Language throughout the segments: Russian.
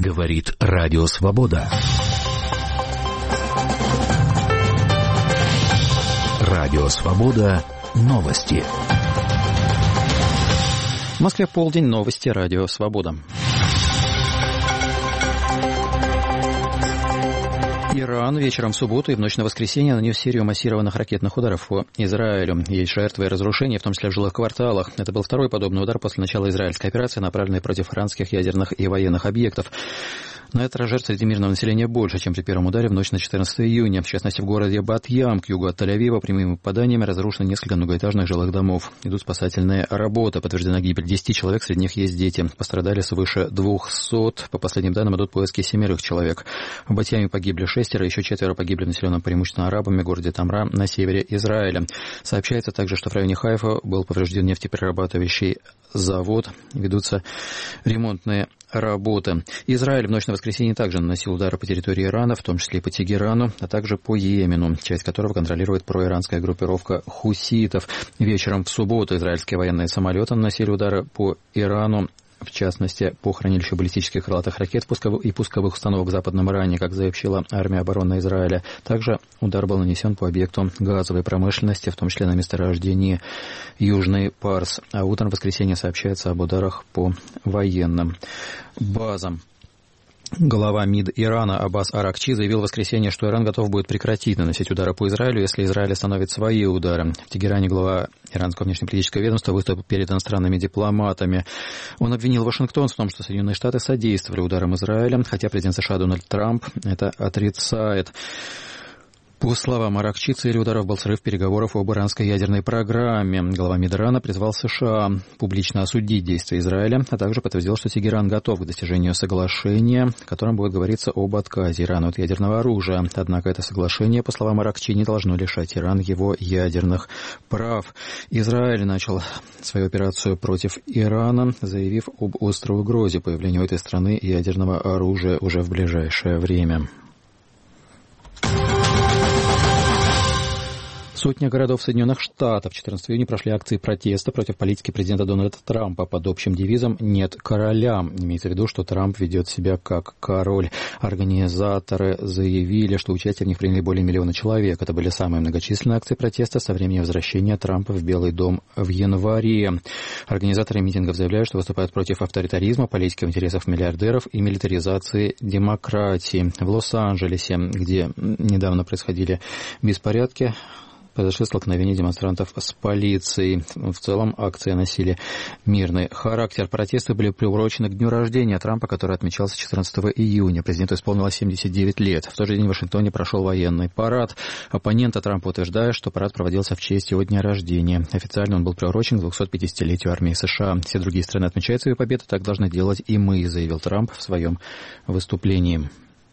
Говорит Радио Свобода. Радио Свобода. Новости. В Москве полдень. Новости. Радио Свобода. Иран вечером в субботу и в ночь на воскресенье нанес серию массированных ракетных ударов по Израилю. Есть жертвы и разрушения, в том числе в жилых кварталах. Это был второй подобный удар после начала израильской операции, направленной против иранских ядерных и военных объектов. На этот раз жертв среди мирного населения больше, чем при первом ударе в ночь на 14 июня. В частности, в городе Бат-Ям, к югу от Тель-Авива, прямыми попаданиями разрушено несколько многоэтажных жилых домов. Идут спасательные работы. Подтверждена гибель 10 человек, среди них есть дети. Пострадали свыше 200. По последним данным, идут поиски 7 человек. В Бат-Яме погибли 6, еще 4 погибли в населенном преимущественно арабами городе Тамра на севере Израиля. Сообщается также, что в районе Хайфа был поврежден нефтеперерабатывающий завод. Ведутся ремонтные работы. Израиль в ночь на воскресенье также наносил удары по территории Ирана, в том числе и по Тегерану, а также по Йемену, часть которого контролирует проиранская группировка хуситов. Вечером в субботу израильские военные самолеты наносили удары по Ирану, в частности, по хранилищу баллистических крылатых ракет и пусковых установок в Западном Иране, как сообщила армия обороны Израиля. Также удар был нанесен по объекту газовой промышленности, в том числе на месторождении Южный Парс. А утром в воскресенье сообщается об ударах по военным базам. Глава МИД Ирана Аббас Аракчи заявил в воскресенье, что Иран готов будет прекратить наносить удары по Израилю, если Израиль остановит свои удары. В Тегеране глава иранского внешнеполитического ведомства выступил перед иностранными дипломатами. Он обвинил Вашингтон в том, что Соединенные Штаты содействовали ударам Израиля, хотя президент США Дональд Трамп это отрицает. По словам Аракчи, целью ударов был срыв переговоров об иранской ядерной программе. Глава МИД Ирана призвал США публично осудить действия Израиля, а также подтвердил, что Тегеран готов к достижению соглашения, в котором будет говориться об отказе Ирана от ядерного оружия. Однако это соглашение, по словам Аракчи, не должно лишать Иран его ядерных прав. Израиль начал свою операцию против Ирана, заявив об острой угрозе появления у этой страны ядерного оружия уже в ближайшее время. Сотни городов Соединенных Штатов 14 июня прошли акции протеста против политики президента Дональда Трампа под общим девизом «Нет королям». Имеется в виду, что Трамп ведет себя как король. Организаторы заявили, что участие в них приняли более 1 миллиона человек. Это были самые многочисленные акции протеста со времени возвращения Трампа в Белый дом в январе. Организаторы митингов заявляют, что выступают против авторитаризма, политики в интересах миллиардеров и милитаризации демократии. В Лос-Анджелесе, где недавно происходили беспорядки, произошли столкновения демонстрантов с полицией. В целом акции носили мирный характер. Протесты были приурочены к дню рождения Трампа, который отмечался 14 июня. Президенту исполнилось 79 лет. В тот же день в Вашингтоне прошел военный парад. Оппоненты Трампа утверждают, что парад проводился в честь его дня рождения. Официально он был приурочен к 250-летию армии США. Все другие страны отмечают свою победу, так должны делать и мы, заявил Трамп в своем выступлении.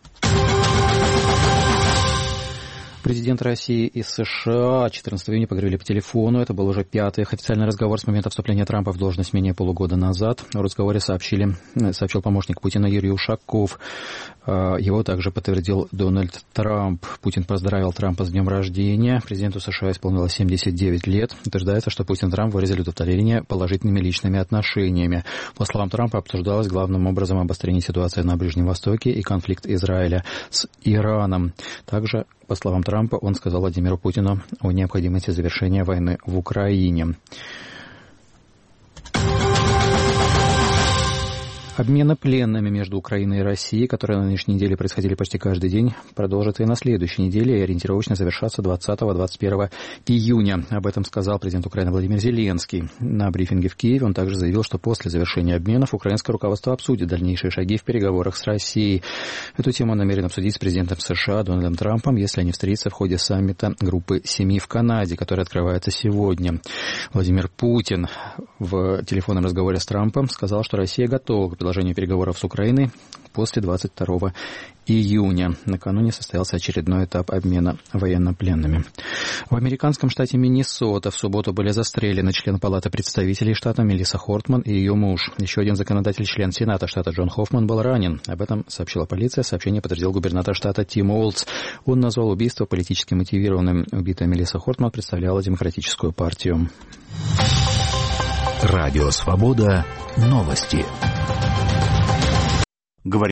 Президент России и США 14 июня поговорили по телефону. Это был уже 5-й их официальный разговор с момента вступления Трампа в должность менее полугода назад. В разговоре сообщил помощник Путина Юрий Ушаков. Его также подтвердил Дональд Трамп. Путин поздравил Трампа с днем рождения. Президенту США исполнилось 79 лет. Утверждается, что Путин и Трамп выразили удовлетворение положительными личными отношениями. По словам Трампа, обсуждалось главным образом обострение ситуации на Ближнем Востоке и конфликт Израиля с Ираном. Также, по словам Трампа, он сказал Владимиру Путину о необходимости завершения войны в Украине. Обмены пленными между Украиной и Россией, которые на нынешней неделе происходили почти каждый день, продолжатся и на следующей неделе и ориентировочно завершатся 20-21 июня. Об этом сказал президент Украины Владимир Зеленский. На брифинге в Киеве он также заявил, что после завершения обменов украинское руководство обсудит дальнейшие шаги в переговорах с Россией. Эту тему он намерен обсудить с президентом США Дональдом Трампом, если они встретятся в ходе саммита Группы 7 в Канаде, который открывается сегодня. Владимир Путин в телефонном разговоре с Трампом сказал, что Россия готова к продолжению переговоров с Украиной после 22 июня. Накануне состоялся очередной этап обмена военнопленными. В американском штате Миннесота в субботу были застрелены член Палаты представителей штата Мелисса Хортман и ее муж. Еще один законодатель, член Сената штата Джон Хоффман, был ранен. Об этом сообщила полиция. Сообщение подтвердил губернатор штата Тим Уолтс. Он назвал убийство политически мотивированным. Убитая Мелисса Хортман представляла Демократическую партию. Радио Свобода. Новости.